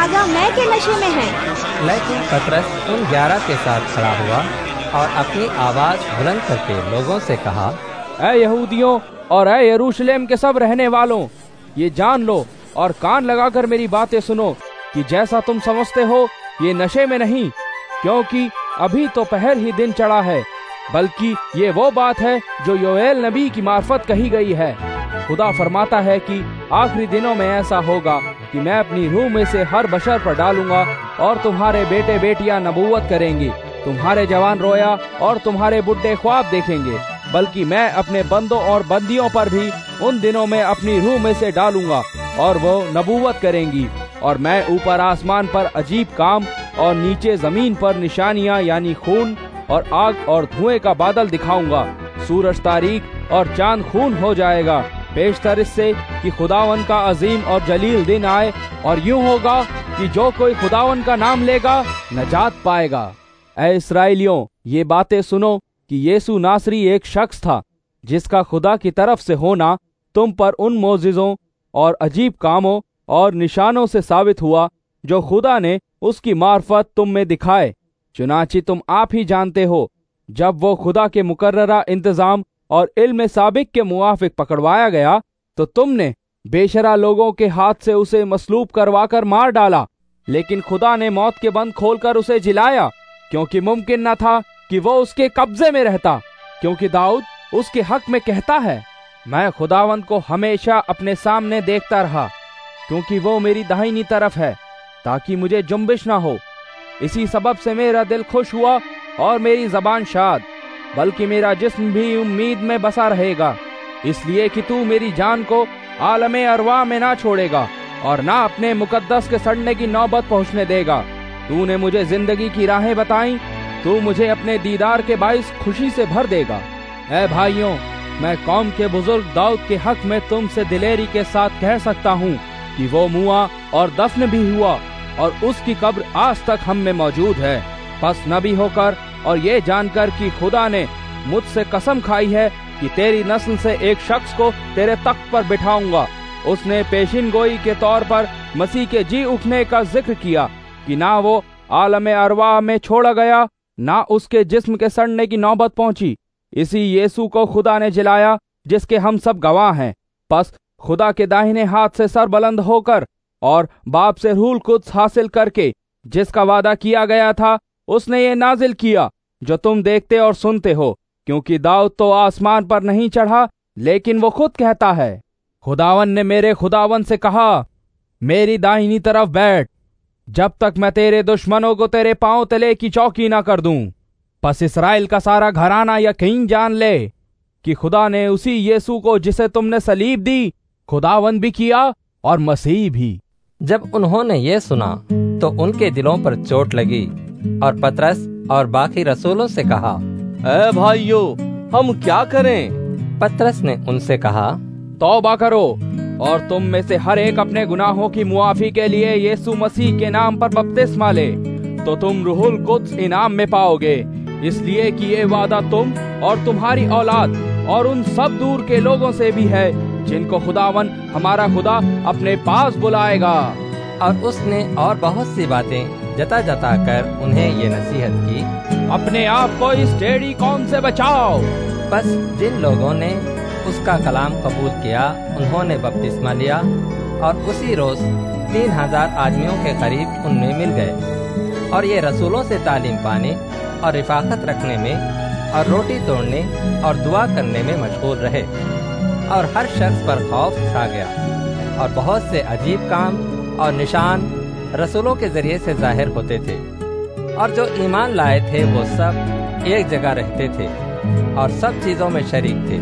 آگاہ میں کے نشے میں ہیں۔ لیکن پطرس ان 11 کے ساتھ کھڑا ہوا اور اپنی آواز بلند کر کے لوگوں سے کہا، اے یہودیوں اور اے یروشلم کے سب رہنے والوں، یہ جان لو اور کان لگا کر میری باتیں سنو کہ جیسا تم سمجھتے ہو یہ نشے میں نہیں، کیونکہ ابھی تو پہر ہی دن چڑھا ہے، بلکہ یہ وہ بات ہے جو یوئیل نبی کی معرفت کہی گئی ہے۔ خدا فرماتا ہے کہ آخری دنوں میں ایسا ہوگا کہ میں اپنی روح میں سے ہر بشر پر ڈالوں گا، اور تمہارے بیٹے بیٹیاں نبوت کریں گی، تمہارے جوان رویا اور تمہارے بڈھے خواب دیکھیں گے، بلکہ میں اپنے بندوں اور بندیوں پر بھی ان دنوں میں اپنی روح میں سے ڈالوں گا، اور وہ نبوت کریں گی، اور میں اوپر آسمان پر عجیب کام اور نیچے زمین پر نشانیاں یعنی خون اور آگ اور دھوئیں کا بادل دکھاؤں گا، سورج تاریک اور چاند خون ہو جائے گا، بیشتر اس سے کہ خداون کا عظیم اور جلیل دن آئے، اور یوں ہوگا کہ جو کوئی خداون کا نام لے گا نجات پائے گا۔ اے اسرائیلیوں، یہ باتیں سنو کہ یسوع ناصری ایک شخص تھا جس کا خدا کی طرف سے ہونا تم پر ان معجزوں اور عجیب کاموں اور نشانوں سے ثابت ہوا جو خدا نے اس کی معرفت تم میں دکھائے۔ چنانچہ تم آپ ہی جانتے ہو، جب وہ خدا کے مقررہ انتظام اور علم سابق کے موافق پکڑوایا گیا تو تم نے بے شرع لوگوں کے ہاتھ سے اسے مصلوب کروا کر مار ڈالا، لیکن خدا نے موت کے بند کھول کر اسے جلایا، کیونکہ ممکن نہ تھا کہ وہ اس کے قبضے میں رہتا، کیونکہ داؤد اس کے حق میں کہتا ہے، میں خداوند کو ہمیشہ اپنے سامنے دیکھتا رہا، کیونکہ وہ میری داہنی طرف ہے تاکہ مجھے جنبش نہ ہو۔ اسی سبب سے میرا دل خوش ہوا اور میری زبان شاد، بلکہ میرا جسم بھی امید میں بسا رہے گا، اس لیے کہ تو میری جان کو عالم ارواح میں نہ چھوڑے گا اور نہ اپنے مقدس کے سڑنے کی نوبت پہنچنے دے گا۔ تو نے مجھے زندگی کی راہیں بتائیں، تو مجھے اپنے دیدار کے باعث خوشی سے بھر دے گا۔ اے بھائیوں، میں قوم کے بزرگ داؤد کے حق میں تم سے دلیری کے ساتھ کہہ سکتا ہوں کہ وہ موا اور دفن بھی ہوا، اور اس کی قبر آج تک ہم میں موجود ہے۔ پس نبی ہو کر اور یہ جان کر کہ خدا نے مجھ سے قسم کھائی ہے کہ تیری نسل سے ایک شخص کو تیرے تخت پر بٹھاؤں گا، اس نے پیشین گوئی کے طور پر مسیح کے جی اٹھنے کا ذکر کیا کہ نہ وہ عالم ارواح میں چھوڑا گیا، نہ اس کے جسم کے سڑنے کی نوبت پہنچی۔ اسی یسوع کو خدا نے جلایا جس کے ہم سب گواہ ہیں۔ پس خدا کے داہنے ہاتھ سے سر بلند ہو کر اور باپ سے روح القدس حاصل کر کے جس کا وعدہ کیا گیا تھا، اس نے یہ نازل کیا جو تم دیکھتے اور سنتے ہو، کیونکہ داؤد تو آسمان پر نہیں چڑھا، لیکن وہ خود کہتا ہے، خداون نے میرے خداون سے کہا، میری داہنی طرف بیٹھ، جب تک میں تیرے دشمنوں کو تیرے پاؤں تلے کی چوکی نہ کر دوں۔ پس اسرائیل کا سارا گھرانہ یقین جان لے کہ خدا نے اسی یسوع کو جسے تم نے صلیب دی خداوند بھی کیا اور مسیح بھی۔ جب انہوں نے یہ سنا تو ان کے دلوں پر چوٹ لگی، اور پطرس اور باقی رسولوں سے کہا، اے بھائیو، ہم کیا کریں؟ پطرس نے ان سے کہا، توبہ کرو اور تم میں سے ہر ایک اپنے گناہوں کی معافی کے لیے یسوع مسیح کے نام پر بپتسمہ لے، تو تم روح القدس انعام میں پاؤ گے، اس لیے کہ یہ وعدہ تم اور تمہاری اولاد اور ان سب دور کے لوگوں سے بھی ہے جن کو خداون ہمارا خدا اپنے پاس بلائے گا۔ اور اس نے اور بہت سی باتیں جتا جتا کر انہیں یہ نصیحت کی، اپنے آپ کو اس ٹیڑھی قوم سے بچاؤ۔ بس جن لوگوں نے اس کا کلام قبول کیا انہوں نے بپتسمہ لیا، اور اسی روز 3000 آدمیوں کے قریب ان میں مل گئے، اور یہ رسولوں سے تعلیم پانے اور رفاقت رکھنے میں اور روٹی توڑنے اور دعا کرنے میں مشغول رہے، اور ہر شخص پر خوف چھا گیا، اور بہت سے عجیب کام اور نشان رسولوں کے ذریعے سے ظاہر ہوتے تھے، اور جو ایمان لائے تھے وہ سب ایک جگہ رہتے تھے اور سب چیزوں میں شریک تھے،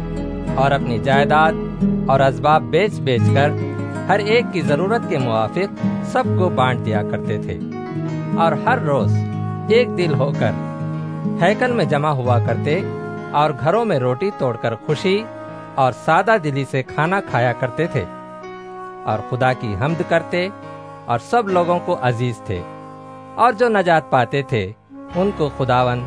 اور اپنی جائیداد اور اسباب بیچ بیچ کر ہر ایک کی ضرورت کے موافق سب کو بانٹ دیا کرتے تھے، اور ہر روز ایک دل ہو کر ہیکل میں جمع ہوا کرتے، اور گھروں میں روٹی توڑ کر خوشی اور سادہ دلی سے کھانا کھایا کرتے تھے، اور خدا کی حمد کرتے اور سب لوگوں کو عزیز تھے، اور جو نجات پاتے تھے ان کو خداوند